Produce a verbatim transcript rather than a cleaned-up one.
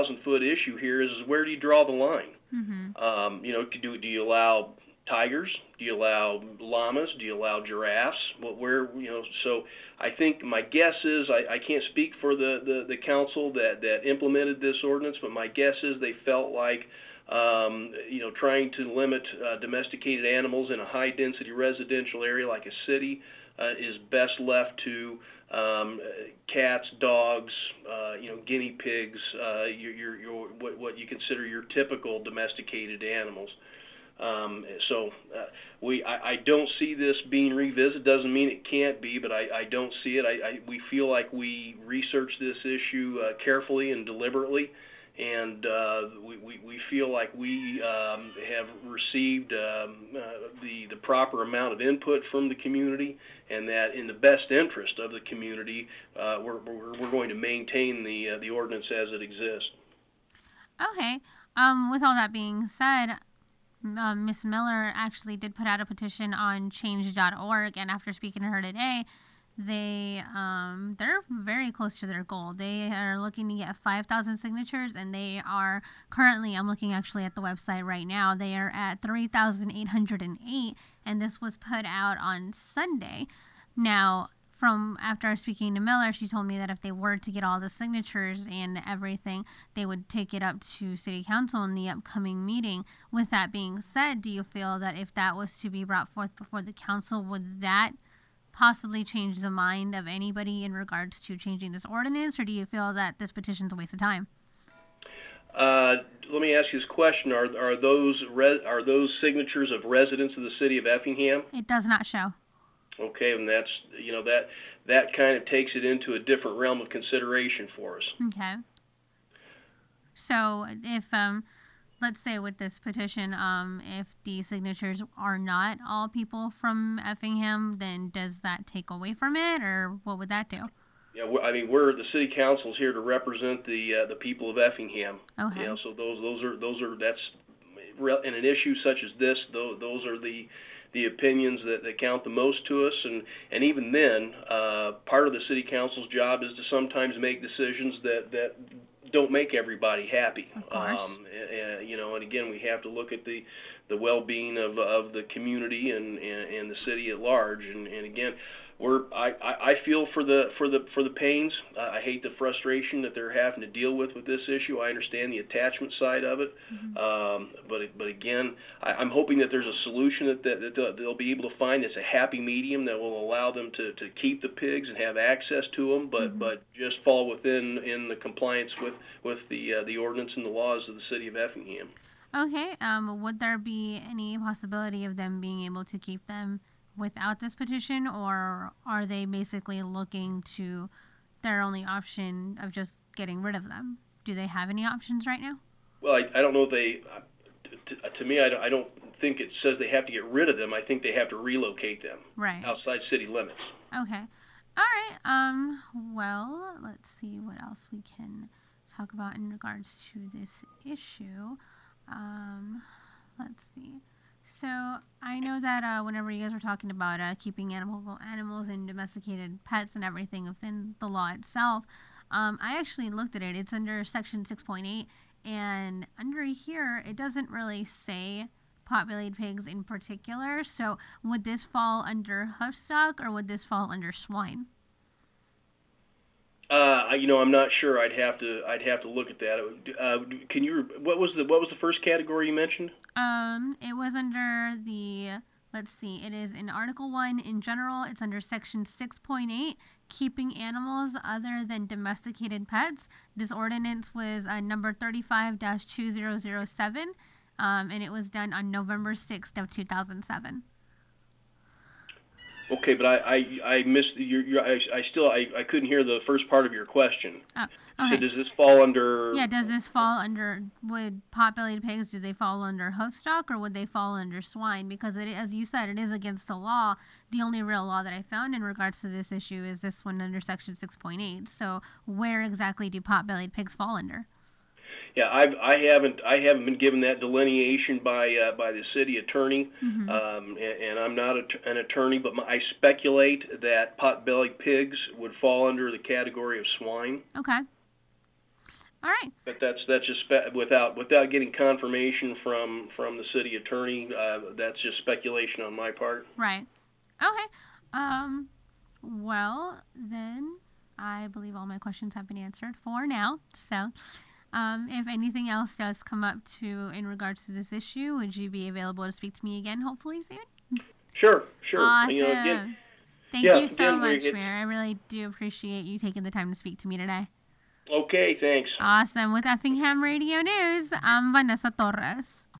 thousand foot issue here is, is where do you draw the line? Mm-hmm. Um, you know, do do you allow tigers? Do you allow llamas? Do you allow giraffes? Well, where you know? So I think my guess is I, I can't speak for the, the, the council that, that implemented this ordinance, but my guess is they felt like um, you know trying to limit uh, domesticated animals in a high density residential area like a city uh, is best left to um, cats, dogs, uh, you know, guinea pigs, uh, your, your, your what, what you consider your typical domesticated animals. Um, so uh, we, I, I don't see this being revisited. Doesn't mean it can't be, but I, I don't see it. I, I, we feel like we researched this issue uh, carefully and deliberately, and uh, we, we, we feel like we um, have received um, uh, the, the proper amount of input from the community, and that in the best interest of the community, uh, we're, we're, we're going to maintain the, uh, the ordinance as it exists. Okay. Um, with all that being said, uh, Miss Miller actually did put out a petition on change dot org, and after speaking to her today, they um, they're very close to their goal. They are looking to get five thousand signatures, and they are currently, I'm looking actually at the website right now, they are at three thousand eight hundred eight, and this was put out on Sunday. Now, from after speaking to Miller, she told me that if they were to get all the signatures and everything, they would take it up to City Council in the upcoming meeting. With that being said, do you feel that if that was to be brought forth before the council, would that possibly change the mind of anybody in regards to changing this ordinance, or do you feel that this petition's a waste of time? Uh, let me ask you this question: Are are those res, are those signatures of residents of the city of Effingham? It does not show. Okay, and that's you know that that kind of takes it into a different realm of consideration for us. Okay. So if um, let's say with this petition, um, if the signatures are not all people from Effingham, then does that take away from it, or what would that do? Yeah, I mean, we're the city council's here to represent the uh, the people of Effingham. Okay. You know, so those those are those are that's in an issue such as this. Those those are the the opinions that, that count the most to us, and and even then, uh, part of the city council's job is to sometimes make decisions that that don't make everybody happy. Of course. Um, and, you know, and again, we have to look at the the well-being of of the community and and, and the city at large. And, and again, we're I, I feel for the for the for the pains. Uh, I hate the frustration that they're having to deal with with this issue. I understand the attachment side of it, Mm-hmm. um, but but again, I, I'm hoping that there's a solution that, that, that they'll be able to find that's a happy medium that will allow them to, to keep the pigs and have access to them, but Mm-hmm. but just fall within in the compliance with with the uh, the ordinance and the laws of the city of Effingham. Okay. Um, would there be any possibility of them being able to keep them without this petition, or are they basically looking to their only option of just getting rid of them? Do they have any options right now? Well, I, I don't know if they. Uh, to, to me, I don't, I don't think it says they have to get rid of them. I think they have to relocate them Right. outside city limits. Okay. All right. Um. Well, let's see what else we can talk about in regards to this issue. Um. Let's see. So I know that uh, whenever you guys were talking about uh, keeping animal animals and domesticated pets and everything within the law itself, um, I actually looked at it. It's under Section six point eight, and under here it doesn't really say pot-bellied pigs in particular. So would this fall under hoofstock, or would this fall under swine? Uh, you know, I'm not sure. I'd have to. I'd have to look at that. Uh, can you? What was the? What was the first category you mentioned? Um, it was under the. Let's see. It is in Article One in general. It's under Section six point eight, keeping animals other than domesticated pets. This ordinance was uh, number thirty-five dash two thousand seven, um, and it was done on November sixth of two thousand seven. Okay, but I I, I missed your, your I, I still I, I couldn't hear the first part of your question. Oh, okay. So does this fall under? Yeah, does this fall under, would pot-bellied pigs, do they fall under hoofstock, or would they fall under swine? Because it, as you said, it is against the law. The only real law that I found in regards to this issue is this one under Section six point eight. So where exactly do pot-bellied pigs fall under? Yeah, I've, I haven't I haven't been given that delineation by uh, by the city attorney, Mm-hmm. um, and, and I'm not a, an attorney, but my, I speculate that pot-bellied pigs would fall under the category of swine. Okay. All right. But that's that's just spe- without without getting confirmation from from the city attorney. Uh, that's just speculation on my part. Right. Okay. Um. Well, then I believe all my questions have been answered for now. So, um, if anything else does come up to in regards to this issue, would you be available to speak to me again, hopefully soon? Sure, sure. Awesome. You know, again, Thank yeah, you so again, much, we, Mayor. I really do appreciate you taking the time to speak to me today. Okay, thanks. Awesome. With Effingham Radio News, I'm Vanessa Torres.